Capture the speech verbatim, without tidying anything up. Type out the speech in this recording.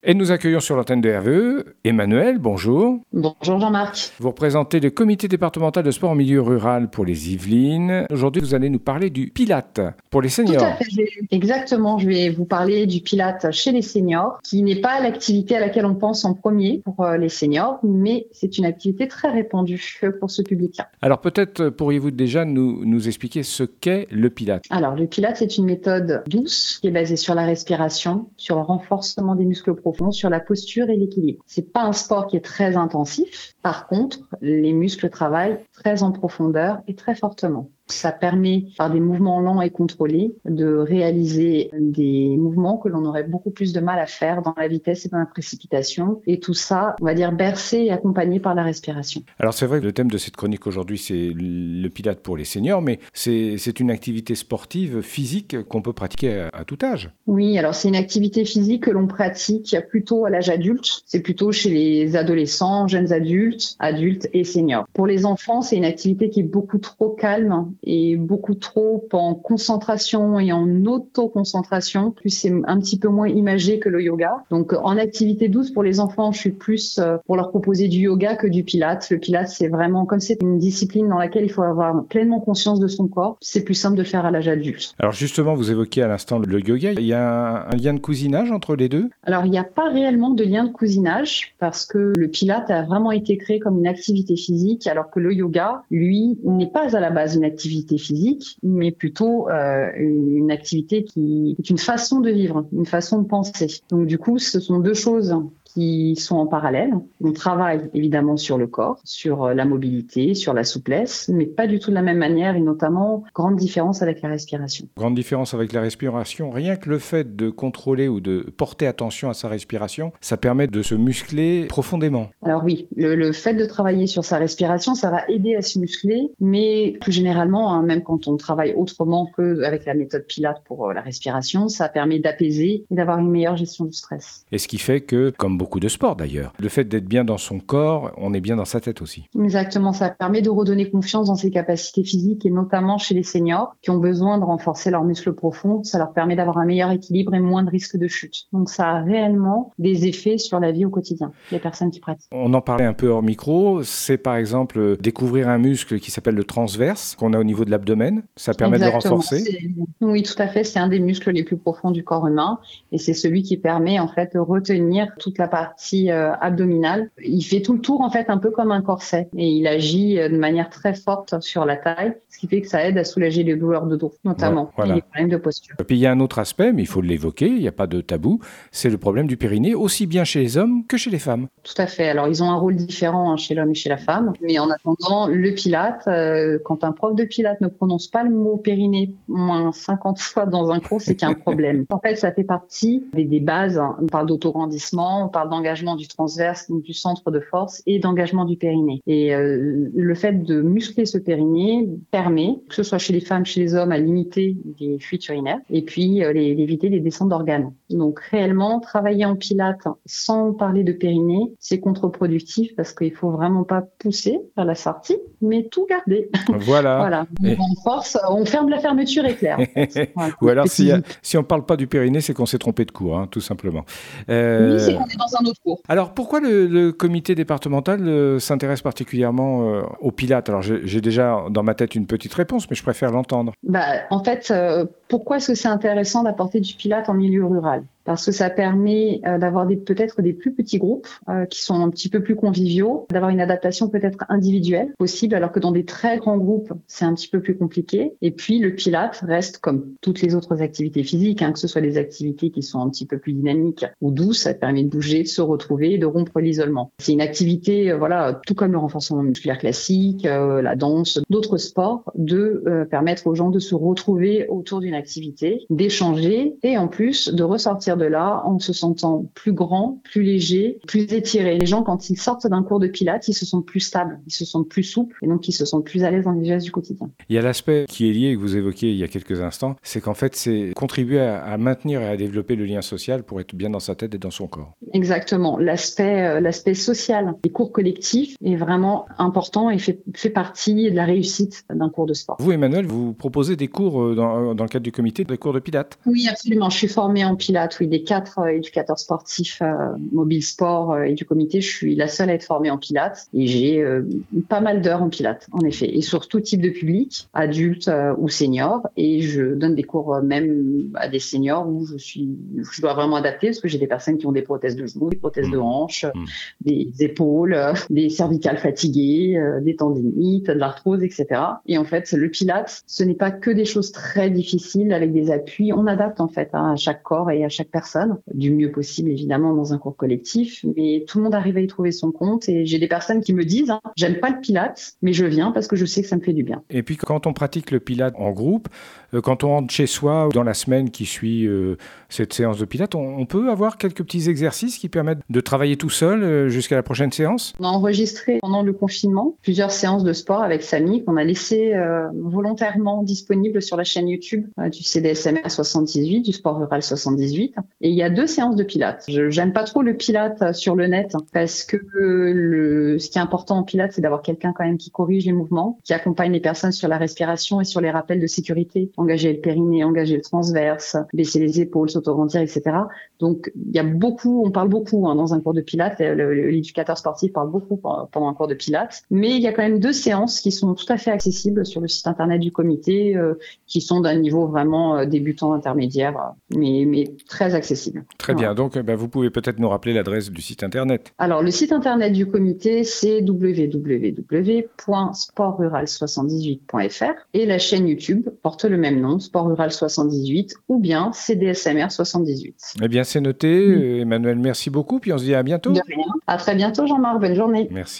Et nous accueillons sur l'antenne de R V E Emmanuelle, bonjour. Bonjour Jean-Marc. Vous représentez le comité départemental de sport en milieu rural pour les Yvelines. Aujourd'hui, vous allez nous parler du Pilates pour les seniors. Tout à fait, je vais, exactement. Je vais vous parler du Pilates chez les seniors, qui n'est pas l'activité à laquelle on pense en premier pour les seniors, mais c'est une activité très répandue pour ce public-là. Alors peut-être pourriez-vous déjà nous, nous expliquer ce qu'est le Pilates? Alors le Pilates, c'est une méthode douce qui est basée sur la respiration, sur le renforcement des muscles profonds, sur la posture et l'équilibre. C'est pas un sport qui est très intensif. Par contre, les muscles travaillent très en profondeur et très fortement. Ça permet, par des mouvements lents et contrôlés, de réaliser des mouvements que l'on aurait beaucoup plus de mal à faire dans la vitesse et dans la précipitation. Et tout ça, on va dire, bercé et accompagné par la respiration. Alors c'est vrai que le thème de cette chronique aujourd'hui, c'est le Pilates pour les seniors, mais c'est, c'est une activité sportive, physique, qu'on peut pratiquer à, à tout âge. Oui, alors c'est une activité physique que l'on pratique plutôt à l'âge adulte. C'est plutôt chez les adolescents, jeunes adultes, adultes et seniors. Pour les enfants, c'est une activité qui est beaucoup trop calme et beaucoup trop en concentration et en auto-concentration. Plus c'est un petit peu moins imagé que le yoga. Donc en activité douce pour les enfants, je suis plus pour leur proposer du yoga que du pilates. Le pilates, c'est vraiment, comme c'est une discipline dans laquelle il faut avoir pleinement conscience de son corps, c'est plus simple de le faire à l'âge adulte. Alors justement, vous évoquiez à l'instant le yoga. Il y a un lien de cousinage entre les deux? Alors il n'y a pas réellement de lien de cousinage parce que le pilates a vraiment été créé comme une activité physique alors que le yoga, lui, n'est pas à la base une activité physique, mais plutôt euh, une activité qui est une façon de vivre, une façon de penser. Donc du coup, ce sont deux choses qui sont en parallèle. On travaille évidemment sur le corps, sur la mobilité, sur la souplesse, mais pas du tout de la même manière et notamment grande différence avec la respiration. Grande différence avec la respiration. Rien que le fait de contrôler ou de porter attention à sa respiration, ça permet de se muscler profondément. Alors oui, le, le fait de travailler sur sa respiration, ça va aider à se muscler, mais plus généralement, hein, même quand on travaille autrement qu'avec la méthode Pilates pour la respiration, ça permet d'apaiser et d'avoir une meilleure gestion du stress. Et ce qui fait que, comme beaucoup de sports d'ailleurs, le fait d'être bien dans son corps, on est bien dans sa tête aussi. Exactement, ça permet de redonner confiance dans ses capacités physiques et notamment chez les seniors qui ont besoin de renforcer leurs muscles profonds. Ça leur permet d'avoir un meilleur équilibre et moins de risques de chute. Donc ça a réellement des effets sur la vie au quotidien, les personnes qui pratiquent. On en parlait un peu hors micro, c'est par exemple découvrir un muscle qui s'appelle le transverse, qu'on a au niveau de l'abdomen. Ça permet Exactement. de le renforcer. C'est... Oui, tout à fait. C'est un des muscles les plus profonds du corps humain et c'est celui qui permet en fait de retenir toute la partie euh, abdominale. Il fait tout le tour en fait un peu comme un corset et il agit euh, de manière très forte sur la taille, ce qui fait que ça aide à soulager les douleurs de dos notamment, ouais, voilà. Et les problèmes de posture. Et puis il y a un autre aspect, mais il faut l'évoquer, il n'y a pas de tabou, c'est le problème du périnée, aussi bien chez les hommes que chez les femmes. Tout à fait. Alors ils ont un rôle différent hein, chez l'homme et chez la femme, mais en attendant, le Pilates, euh, quand un prof de Pilates ne prononce pas le mot périnée moins cinquante fois dans un cours, c'est qu'il y a un problème. En fait, ça fait partie des, des bases. Hein. On parle d'autograndissement, on parle d'engagement du transverse, donc du centre de force, et d'engagement du périnée. Et euh, le fait de muscler ce périnée permet, que ce soit chez les femmes, chez les hommes, à limiter les fuites urinaires et puis euh, les, éviter les descentes d'organes. Donc réellement, travailler en pilates sans parler de périnée, c'est contre-productif parce qu'il faut vraiment pas pousser vers la sortie, mais tout garder. Voilà. voilà. Et... On force, on ferme la fermeture éclair. Voilà. Ou alors, si, si on parle pas du périnée, c'est qu'on s'est trompé de cours, hein, tout simplement. Euh... Oui, c'est qu'on est dans un autre cours. Alors, pourquoi le, le comité départemental euh, s'intéresse particulièrement euh, au Pilates? Alors, j'ai, j'ai déjà dans ma tête une petite réponse, mais je préfère l'entendre. Bah, en fait, euh, pourquoi est-ce que c'est intéressant d'apporter du Pilates en milieu rural? Parce que ça permet euh, d'avoir des, peut-être des plus petits groupes euh, qui sont un petit peu plus conviviaux, d'avoir une adaptation peut-être individuelle possible, alors que dans des très grands groupes, c'est un petit peu plus compliqué. Et puis, le Pilates reste comme toutes les autres activités physiques, hein, que ce soit des activités qui sont un petit peu plus dynamiques ou douces, ça permet de bouger, de se retrouver et de rompre l'isolement. C'est une activité, euh, voilà, tout comme le renforcement musculaire classique, euh, la danse, d'autres sports, de euh, permettre aux gens de se retrouver autour d'une activité, d'échanger et en plus de ressortir de là en se sentant plus grand, plus léger, plus étiré. Les gens, quand ils sortent d'un cours de pilates, ils se sentent plus stables, ils se sentent plus souples et donc ils se sentent plus à l'aise dans les gestes du quotidien. Il y a l'aspect qui est lié, que vous évoquiez il y a quelques instants, c'est qu'en fait, c'est contribuer à, à maintenir et à développer le lien social pour être bien dans sa tête et dans son corps. Exactement. L'aspect, euh, l'aspect social des cours collectifs est vraiment important et fait, fait partie de la réussite d'un cours de sport. Vous, Emmanuelle, vous proposez des cours dans, dans le cadre du comité des cours de Pilates. Oui, absolument. Je suis formée en Pilates, oui, des quatre euh, éducateurs sportifs euh, mobile sport euh, et du comité, je suis la seule à être formée en Pilates et j'ai euh, pas mal d'heures en Pilates, en effet, et sur tout type de public, adultes euh, ou seniors, et je donne des cours euh, même à des seniors où je suis, je dois vraiment adapter parce que j'ai des personnes qui ont des prothèses de genoux, des prothèses de hanches, mmh. des épaules, euh, des cervicales fatiguées, euh, des tendinites, de l'arthrose, et cetera. Et en fait, le Pilates, ce n'est pas que des choses très difficiles avec des appuis. On adapte en fait hein, à chaque corps et à chaque personne, du mieux possible évidemment dans un cours collectif, mais tout le monde arrive à y trouver son compte. Et j'ai des personnes qui me disent, hein, j'aime pas le Pilates, mais je viens parce que je sais que ça me fait du bien. Et puis quand on pratique le Pilates en groupe, euh, quand on rentre chez soi ou dans la semaine qui suit euh, cette séance de Pilates, on, on peut avoir quelques petits exercices qui permettent de travailler tout seul euh, jusqu'à la prochaine séance. On a enregistré pendant le confinement plusieurs séances de sport avec Samy qu'on a laissé euh, volontairement disponibles sur la chaîne YouTube euh, du C D S M R soixante-dix-huit, du Sport Rural soixante-dix-huit. Et il y a deux séances de Pilates. Je, j'aime pas trop le Pilates sur le net parce que euh, le, ce qui est important en Pilates, c'est d'avoir quelqu'un quand même qui corrige les mouvements, qui accompagne les personnes sur la respiration et sur les rappels de sécurité, engager le périnée, engager le transverse, baisser les épaules, s'autorendir, et cetera. Donc il y a beaucoup, on parle beaucoup hein, dans un cours de Pilates, le, l'éducateur sportif parle beaucoup pendant un cours de Pilates, mais il y a quand même deux séances qui sont tout à fait accessibles sur le site internet du comité, euh, qui sont d'un niveau vraiment euh, débutant intermédiaire, euh, mais, mais très accessible. Très voilà. bien, donc bah, vous pouvez peut-être nous rappeler l'adresse du site internet. Alors le site internet du comité, c'est w w w point sport rural soixante-dix-huit point f r et la chaîne YouTube porte le même nom, Sport Rural soixante-dix-huit ou bien C D S M R soixante-dix-huit. Eh bien c'est noté, mmh. Emmanuel, merci beaucoup, puis on se dit à bientôt. De rien. À très bientôt Jean-Marc, bonne journée. Merci.